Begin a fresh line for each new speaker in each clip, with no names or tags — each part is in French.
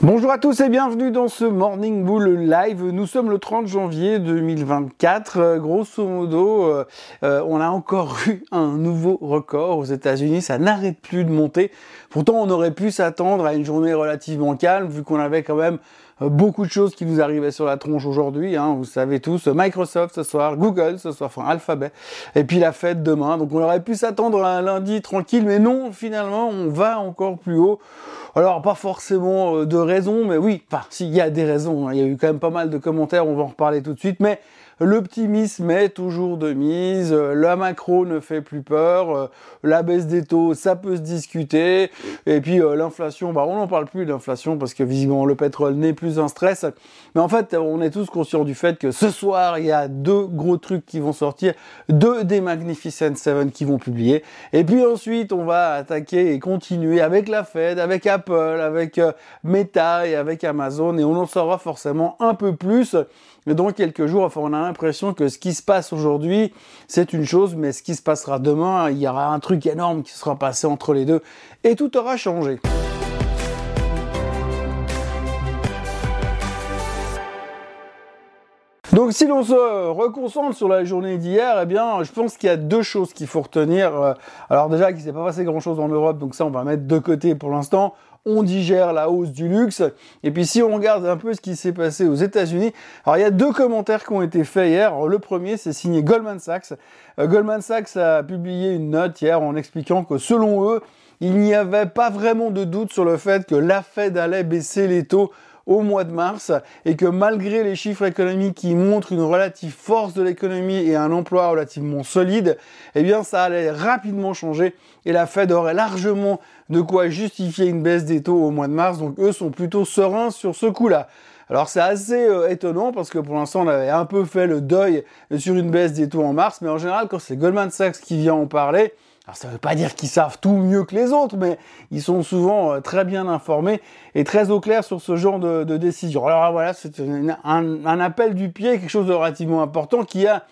Bonjour à tous et bienvenue dans ce Morning Bull Live. Nous sommes le 30 janvier 2024. Grosso modo, on a encore eu un nouveau record aux États-Unis. Ça n'arrête plus de monter. Pourtant, on aurait pu s'attendre à une journée relativement calme vu qu'on avait quand même beaucoup de choses qui nous arrivaient sur la tronche aujourd'hui, hein, vous savez tous, Microsoft ce soir, Google ce soir, enfin Alphabet, et puis la Fed demain. Donc on aurait pu s'attendre à un lundi tranquille, mais non, finalement, on va encore plus haut. Alors pas forcément de raison, mais oui, enfin, s'il y a des raisons, hein, il y a eu quand même pas mal de commentaires, on va en reparler tout de suite, mais l'optimisme est toujours de mise, la macro ne fait plus peur, la baisse des taux, ça peut se discuter, et puis l'inflation, on n'en parle plus de l'inflation parce que visiblement le pétrole n'est plus un stress, mais en fait on est tous conscients du fait que ce soir il y a deux gros trucs qui vont sortir, deux des Magnificent Seven qui vont publier, et puis ensuite on va attaquer et continuer avec la Fed, avec Apple, avec Meta et avec Amazon, et on en saura forcément un peu plus dans quelques jours. Enfin, on a l'impression que ce qui se passe aujourd'hui, c'est une chose, mais ce qui se passera demain, il y aura un truc énorme qui sera passé entre les deux, et tout aura changé. Donc si l'on se reconcentre sur la journée d'hier, eh bien, je pense qu'il y a deux choses qu'il faut retenir. Alors déjà, qu'il s'est pas passé grand-chose en Europe, donc ça, on va mettre de côté pour l'instant. On digère la hausse du luxe. Et puis si on regarde un peu ce qui s'est passé aux États-Unis, alors il y a deux commentaires qui ont été faits hier. Alors, le premier, c'est signé Goldman Sachs. Goldman Sachs a publié une note hier en expliquant que selon eux, il n'y avait pas vraiment de doute sur le fait que la Fed allait baisser les taux au mois de mars, et que malgré les chiffres économiques qui montrent une relative force de l'économie et un emploi relativement solide, eh bien ça allait rapidement changer et la Fed aurait largement de quoi justifier une baisse des taux au mois de mars. Donc eux sont plutôt sereins sur ce coup-là. Alors c'est assez étonnant parce que pour l'instant on avait un peu fait le deuil sur une baisse des taux en mars, mais en général quand c'est Goldman Sachs qui vient en parler, alors ça ne veut pas dire qu'ils savent tout mieux que les autres, mais ils sont souvent très bien informés et très au clair sur ce genre de décision. Alors voilà, c'est un appel du pied, quelque chose de relativement important qui a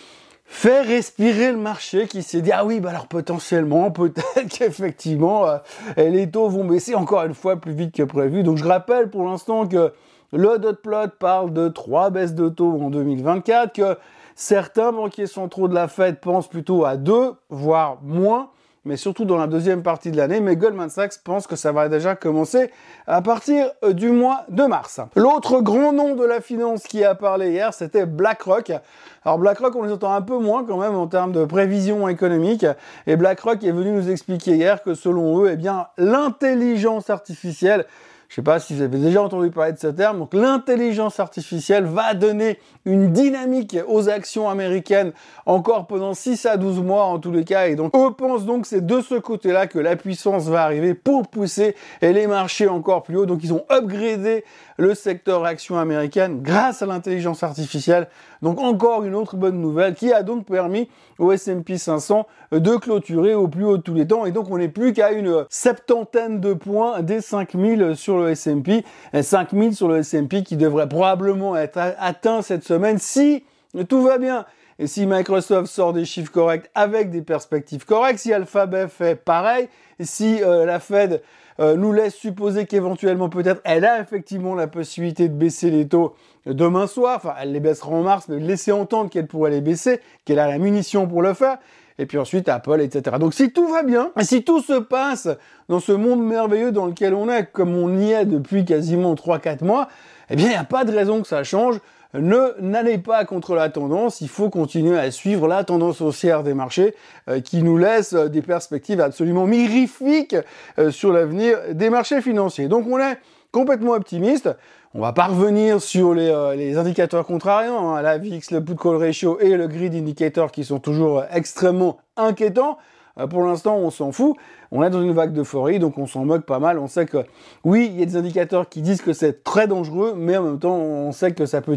fait respirer le marché, qui s'est dit « Ah oui, alors potentiellement, peut-être qu'effectivement, les taux vont baisser encore une fois plus vite que prévu. » Donc je rappelle pour l'instant que le dot plot parle de 3 baisses de taux en 2024, que certains banquiers centraux de la Fed pensent plutôt à 2, voire moins, mais surtout dans la deuxième partie de l'année. Mais Goldman Sachs pense que ça va déjà commencer à partir du mois de mars. L'autre grand nom de la finance qui a parlé hier, c'était BlackRock. Alors BlackRock, on les entend un peu moins quand même en termes de prévision économique. Et BlackRock est venu nous expliquer hier que selon eux, eh bien, l'intelligence artificielle, je ne sais pas si vous avez déjà entendu parler de ce terme, donc l'intelligence artificielle va donner une dynamique aux actions américaines encore pendant 6 à 12 mois en tous les cas, et donc eux pensent donc que c'est de ce côté-là que la puissance va arriver pour pousser les marchés encore plus haut. Donc ils ont upgradé le secteur actions américaines grâce à l'intelligence artificielle. Donc encore une autre bonne nouvelle qui a donc permis au S&P 500 de clôturer au plus haut de tous les temps, et donc on n'est plus qu'à une septantaine de points des 5000 sur le S&P, 5000 sur le S&P qui devrait probablement être atteint cette semaine si tout va bien. Et si Microsoft sort des chiffres corrects avec des perspectives correctes, si Alphabet fait pareil, si la Fed nous laisse supposer qu'éventuellement peut-être elle a effectivement la possibilité de baisser les taux demain soir, enfin elle les baissera en mars, mais laisser entendre qu'elle pourrait les baisser, qu'elle a la munition pour le faire, et puis ensuite Apple, etc. Donc si tout va bien, si tout se passe dans ce monde merveilleux dans lequel on est, comme on y est depuis quasiment 3-4 mois, eh bien il n'y a pas de raison que ça change. N'allez pas contre la tendance, il faut continuer à suivre la tendance haussière des marchés qui nous laisse des perspectives absolument mirifiques sur l'avenir des marchés financiers. Donc on est complètement optimiste. On va pas revenir sur les indicateurs contrariants, hein, la VIX, le put call ratio et le greed indicator qui sont toujours extrêmement inquiétants. Pour l'instant, on s'en fout. On est dans une vague d'euphorie, donc on s'en moque pas mal. On sait que, oui, il y a des indicateurs qui disent que c'est très dangereux, mais en même temps, on sait que ça peut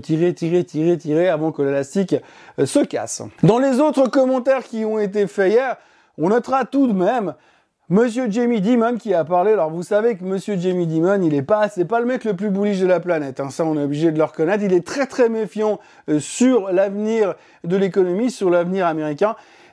tirer avant que l'élastique se casse. Dans les autres commentaires qui ont été faits hier, on notera tout de même Monsieur Jamie Dimon qui a parlé. Alors vous savez que Monsieur Jamie Dimon, c'est pas le mec le plus bullish de la planète, hein, ça on est obligé de le reconnaître. Il est très très méfiant sur l'avenir de l'économie, sur l'avenir américain.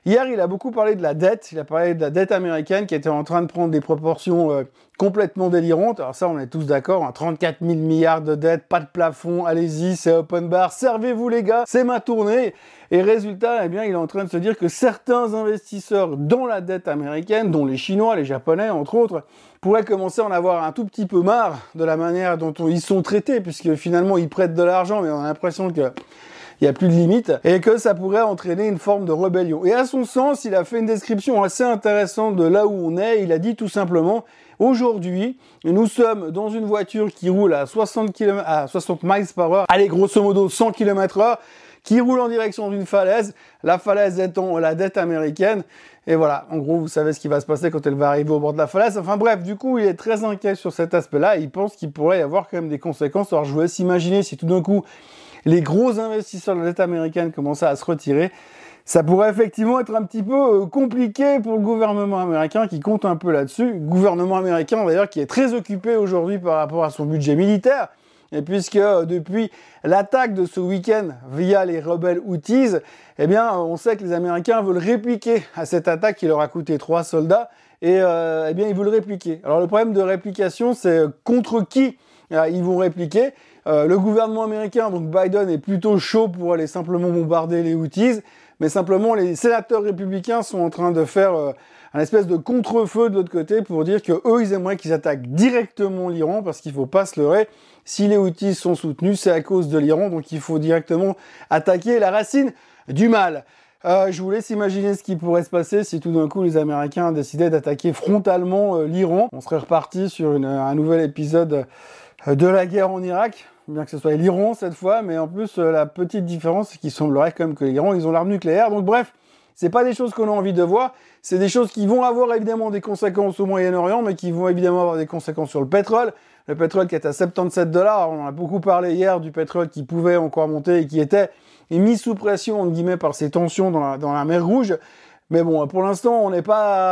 Hier, il a beaucoup parlé de la dette. Il a parlé de la dette américaine qui était en train de prendre des proportions complètement délirantes. Alors ça, on est tous d'accord. 34 000 milliards de dettes, pas de plafond. Allez-y, c'est open bar. Servez-vous les gars, c'est ma tournée. Et résultat, eh bien, il est en train de se dire que certains investisseurs dans la dette américaine, dont les Chinois, les Japonais, entre autres, pourraient commencer à en avoir un tout petit peu marre de la manière dont ils sont traités, puisque finalement, ils prêtent de l'argent, mais on a l'impression que il n'y a plus de limite, et que ça pourrait entraîner une forme de rébellion. Et à son sens, il a fait une description assez intéressante de là où on est. Il a dit tout simplement, aujourd'hui, nous sommes dans une voiture qui roule à 60 miles par heure, allez, grosso modo 100 km/h, qui roule en direction d'une falaise, la falaise étant la dette américaine. Et voilà, en gros, vous savez ce qui va se passer quand elle va arriver au bord de la falaise. Enfin bref, du coup, il est très inquiet sur cet aspect-là. Il pense qu'il pourrait y avoir quand même des conséquences. Alors je vous laisse imaginer si tout d'un coup, les gros investisseurs de la dette américaine commençaient à se retirer. Ça pourrait effectivement être un petit peu compliqué pour le gouvernement américain qui compte un peu là-dessus. Gouvernement américain d'ailleurs qui est très occupé aujourd'hui par rapport à son budget militaire. Et puisque depuis l'attaque de ce week-end via les rebelles Houthis, eh bien, on sait que les Américains veulent répliquer à cette attaque qui leur a coûté 3 soldats. Et eh bien, ils veulent répliquer. Alors le problème de réplication, c'est contre qui ils vont répliquer. Le gouvernement américain, donc Biden, est plutôt chaud pour aller simplement bombarder les Houthis, mais simplement les sénateurs républicains sont en train de faire un espèce de contre-feu de l'autre côté pour dire que eux, ils aimeraient qu'ils attaquent directement l'Iran, parce qu'il faut pas se leurrer. Si les Houthis sont soutenus, c'est à cause de l'Iran, donc il faut directement attaquer la racine du mal. Je vous laisse imaginer ce qui pourrait se passer si tout d'un coup les Américains décidaient d'attaquer frontalement l'Iran. On serait reparti sur un nouvel épisode de la guerre en Irak, bien que ce soit l'Iran cette fois, mais en plus la petite différence c'est qu'il semblerait quand même que l'Iran ils ont l'arme nucléaire. Donc bref, c'est pas des choses qu'on a envie de voir, c'est des choses qui vont avoir évidemment des conséquences au Moyen-Orient, mais qui vont évidemment avoir des conséquences sur le pétrole. Le pétrole qui est à 77 $, on en a beaucoup parlé hier du pétrole qui pouvait encore monter et qui était mis sous pression entre guillemets par ces tensions dans la mer Rouge. Mais bon, pour l'instant, il n'y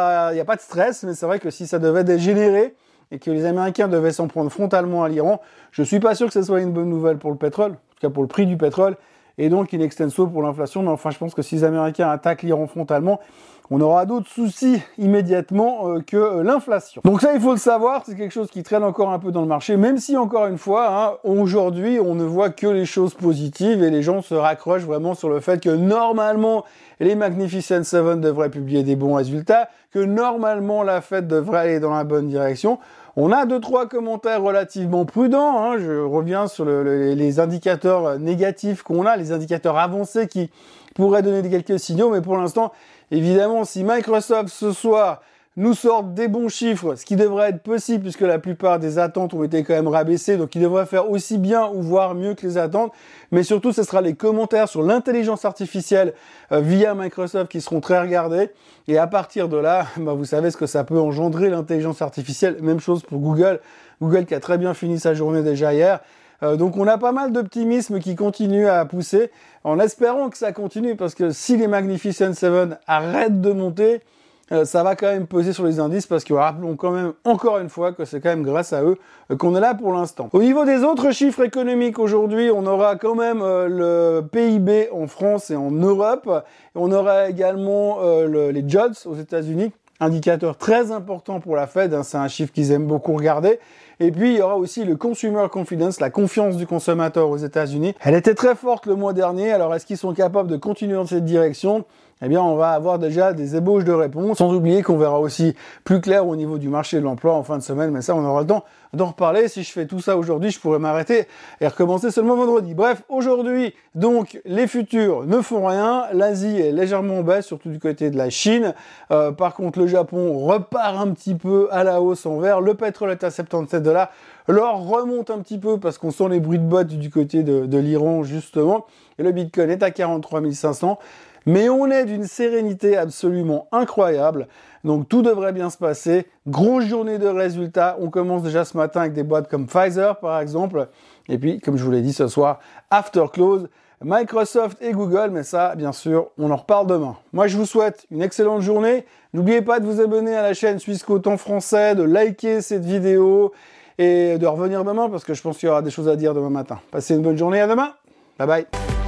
a pas de stress, mais c'est vrai que si ça devait dégénérer et que les Américains devaient s'en prendre frontalement à l'Iran, je suis pas sûr que ce soit une bonne nouvelle pour le pétrole, en tout cas pour le prix du pétrole, et donc in extenso pour l'inflation. Mais enfin, je pense que si les Américains attaquent l'Iran frontalement, on aura d'autres soucis immédiatement que l'inflation. Donc ça, il faut le savoir, c'est quelque chose qui traîne encore un peu dans le marché, même si, encore une fois, aujourd'hui, on ne voit que les choses positives et les gens se raccrochent vraiment sur le fait que normalement, les Magnificent Seven devraient publier des bons résultats, que normalement, la Fed devrait aller dans la bonne direction. On a 2-3 commentaires relativement prudents, je reviens sur les indicateurs négatifs qu'on a, les indicateurs avancés qui pourraient donner quelques signaux, mais pour l'instant, évidemment, si Microsoft ce soir nous sort des bons chiffres, ce qui devrait être possible puisque la plupart des attentes ont été quand même rabaissées, donc ils devraient faire aussi bien ou voire mieux que les attentes, mais surtout ce sera les commentaires sur l'intelligence artificielle via Microsoft qui seront très regardés, et à partir de là, vous savez ce que ça peut engendrer l'intelligence artificielle, même chose pour Google qui a très bien fini sa journée déjà hier. Donc on a pas mal d'optimisme qui continue à pousser, en espérant que ça continue, parce que si les Magnificent Seven arrêtent de monter, ça va quand même peser sur les indices, parce que rappelons quand même encore une fois que c'est quand même grâce à eux qu'on est là pour l'instant. Au niveau des autres chiffres économiques aujourd'hui, on aura quand même le PIB en France et en Europe, on aura également les jobs aux États-Unis, indicateur très important pour la Fed, c'est un chiffre qu'ils aiment beaucoup regarder. Et puis, il y aura aussi le Consumer Confidence, la confiance du consommateur aux États-Unis. Elle était très forte le mois dernier, alors est-ce qu'ils sont capables de continuer dans cette direction ? Eh bien, on va avoir déjà des ébauches de réponses, sans oublier qu'on verra aussi plus clair au niveau du marché de l'emploi en fin de semaine, mais ça, on aura le temps d'en reparler. Si je fais tout ça aujourd'hui, je pourrais m'arrêter et recommencer seulement vendredi. Bref, aujourd'hui, donc, les futurs ne font rien. L'Asie est légèrement en baisse, surtout du côté de la Chine. Par contre, le Japon repart un petit peu à la hausse en vert. Le pétrole est à 77 $. L'or remonte un petit peu parce qu'on sent les bruits de bottes du côté de l'Iran, justement. Et le Bitcoin est à 43 500. Mais on est d'une sérénité absolument incroyable, donc tout devrait bien se passer. Grosse journée de résultats, on commence déjà ce matin avec des boîtes comme Pfizer par exemple, et puis comme je vous l'ai dit ce soir, after close, Microsoft et Google, mais ça bien sûr on en reparle demain. Moi je vous souhaite une excellente journée, n'oubliez pas de vous abonner à la chaîne Suisse Côte en français, de liker cette vidéo et de revenir demain parce que je pense qu'il y aura des choses à dire demain matin. Passez une bonne journée, à demain, bye bye.